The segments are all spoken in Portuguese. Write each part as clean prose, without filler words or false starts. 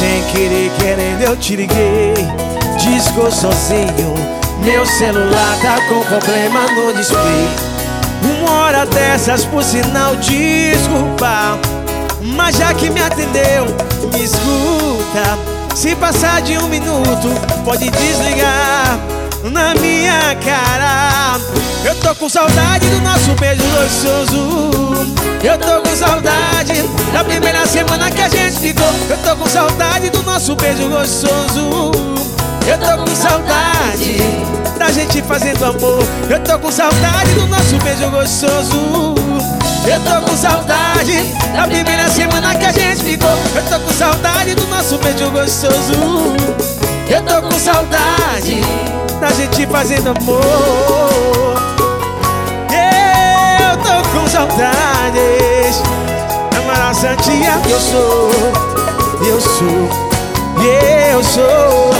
sem querer, querendo eu te liguei. Disco sozinho, meu celular tá com problema no display. Uma hora dessas, por sinal, desculpa, mas já que me atendeu, me escuta. Se passar de 1 minuto, pode desligar na minha cara. Eu tô com saudade do nosso beijo gostoso. Eu tô com saudade da primeira semana que a gente ficou. Eu tô com saudade do nosso beijo gostoso. Eu tô com saudade da gente fazendo amor. Eu tô com saudade do nosso beijo gostoso. Eu tô com saudade da primeira semana que a gente ficou. Eu tô com saudade do nosso beijo gostoso. Eu tô com saudade da gente fazendo amor. Eu tô com saudades da Mara Santia. Eu sou.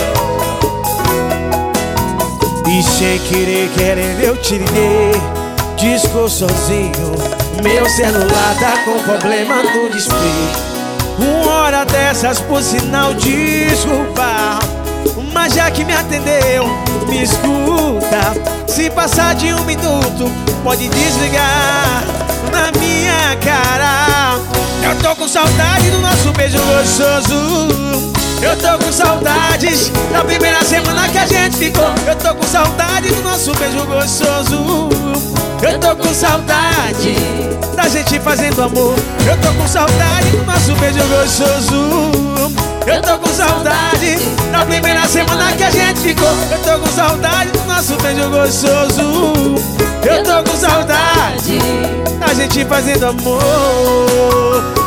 E sem querer, querendo eu te liguei. Disco sozinho, meu celular tá com problema no display. Uma hora dessas, por sinal, desculpa, mas já que me atendeu, me escuta. Se passar de 1 minuto, pode desligar na minha cara. Eu tô com saudade do nosso beijo gostoso. Eu tô com saudades da primeira semana que a gente ficou. Eu tô com saudade do nosso beijo gostoso. Eu tô com saudade da gente fazendo amor. Eu tô com saudade do nosso beijo gostoso. Eu tô com saudade da primeira semana que a gente ficou. Eu tô com saudade do nosso beijo gostoso. Eu tô com saudade da gente fazendo amor.